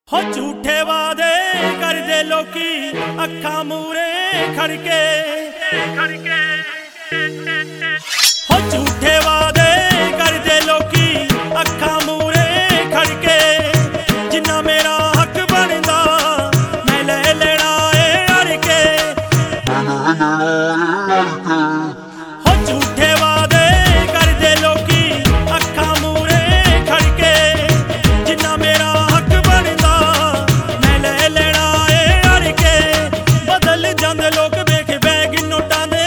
हो झूठे वादे करदे लोकी अखां मूरे खड़ के हो झूठे वादे करदे लोकी अखां मूरे खड़ के जिन्ना मेरा हक बनदा मैं ले लेना ए अड़ के हो झूठे वादे करदे लोकी अखां मूरे खड़ के जिन्ना मेरा हक बनदा मैं ले लेना ए अड़ के बदल जांदे लोग वेख बैग नोटां दे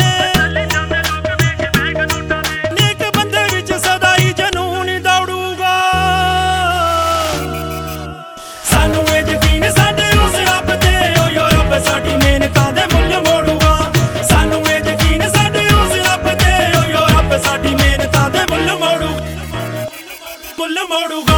नेक बंदे विच सदा ही जनून दौड़ूगा सानू ए यकीन साडे उस रब ते ओ रब साडी मेहनतां दे मुल्ल मोड़ूगा सानू ए यकीन साडे उस रब ते ओ रब साडी मेहनतां दे मुल्ल मोड़ूगा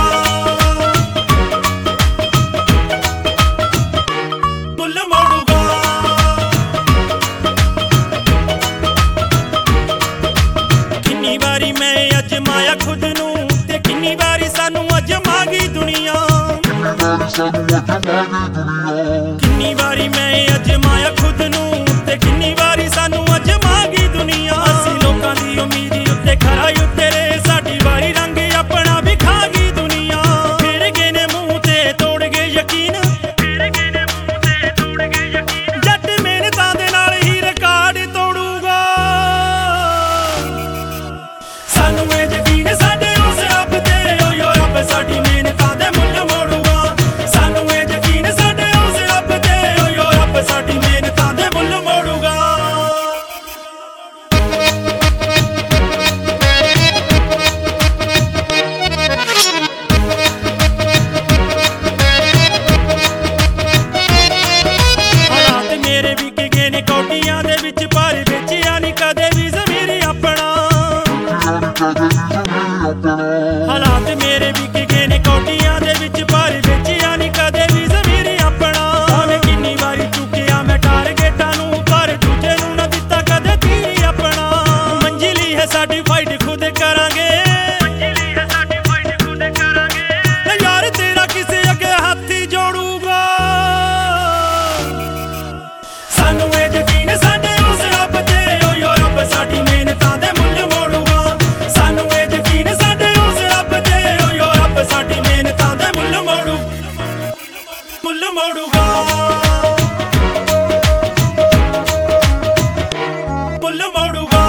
किन्नी वारी मैं अजमाया खुद नू ते किन्नी वारी सानू अजमा गई दुनिया किन्नी वारी मैं अजमाया खुद नू ते किन्नी वारी सानू अजमा गई दुनिया असी लोकां दी उम्मीद उत्ते खरा उतरे साडी वारी रंग अपना भी खा गई दुनिया फिर गए ने मुंह ते तोड़ गए यकीन जट मेहनतां दे नाल ही रिकार्ड तोड़ूगा सानू ए यकीन साडे उस रब ते ओ रब साडी मेहनतां दे मुल्ल मोड़ूगा सानू ए यकीन साडे उस रब ते ओ रब साडी मेहनतां दे मुल्ल मोड़ूगा हालात मेरे भी गए ने कौटियां दे विच पर बेचिया नहीं कदे भी ज़मीर अपना हालात मेरे भी गए ने कौटियां दे विच पर बेचिया नहीं कदे भी ज़मीर अपना भावें किन्नी वारी चुकिया मैं टारगेटां नूं पर दूजे नूं ना दित्ता कदे तीर अपना मंजिल ही है साडी फाइट खुद करांगे यार तेरा किसे अगे हथ ही जोड़ूगा सानू ए यकीन साडे उस रब ते ओ रब साडी मेहनतां दे मुल्ल मोड़ूगा सानू ए यकीन साडे उस रब ते ओ रब साडी मेहनतां दे मुल्ल मोड़ूगा मुल्ल मोड़ूगा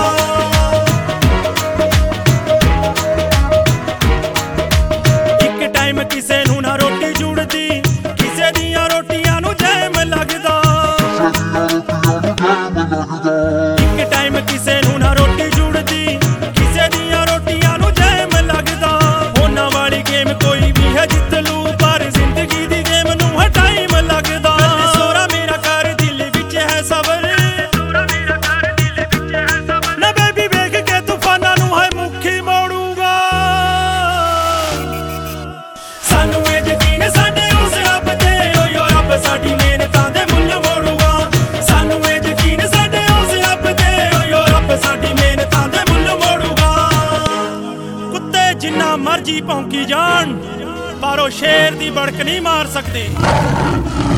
एक टाइम किसे नूं ना रोटी जुड़दी किसे दियां रोटियां नूं जैम लगदा एक टाइम किसे नूं ना रोटी जुड़दी किसे दियां रोटियां नूं जैम लगदा होना वाली गेम कोई भी है जित लू पर जिंदगी दी गेम नूं है टाइम लगदा सोरा मेरा कर दिल विच है सबर ना बेबी वेख के तूफानां नूं है मुखी मोड़ूगा सानू ए यकीन साडे उस रब ते ओ रब साडी मेहनतां दे मुल्ल मोड़ूगा सानू ए यकीन साडे उस रब ते ओ रब साडी मेहनतां दे मुल्ल मोड़ूगा कुत्ते जिन्ना मर्जी भौंकी जान पर ओ शेर दी बड़क नहीं मार सकदे।